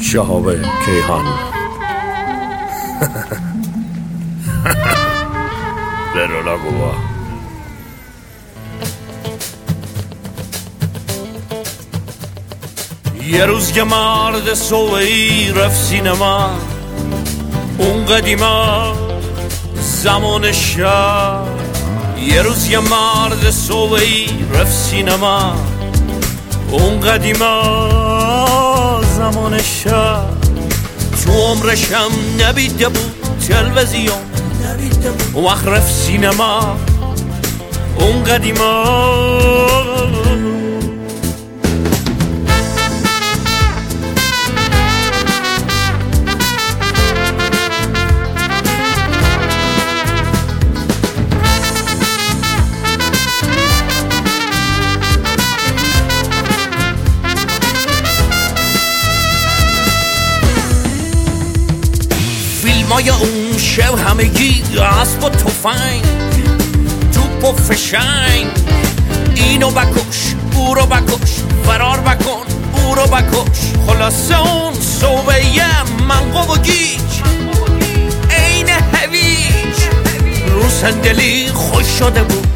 شهاب کیهان. برولا گوا. یه روز که مرد صوبه‌ای رفت سینما، اون قدیما زمان شب. یه روز یه مرد صوبه‌ای رفت سینما، اون قدیما زمان شب. تو عمرشم نبیده بود تلویزیون، وقت رفت سینما اون قدیما. فیلمای اون شب همگی اسب و تفنگ، توپ و فشنگ. اینو بکش او رو بکش، فرار بکن او رو بکش. خلاصه اون صوبه منقب و گیج عین هویج، رو صندلی خوش شده بود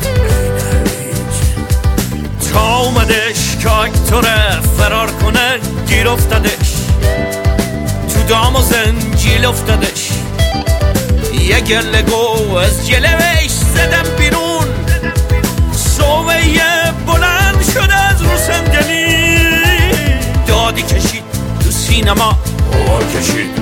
تا اومدش که اکتوره فرار کنه گیر افتادش، تو دام و زنجیل افتادش. یه گله گو از جلوش زدم بیرون، صوبه بلند شد از رو صندلی. دادی کشید تو سینما، کشید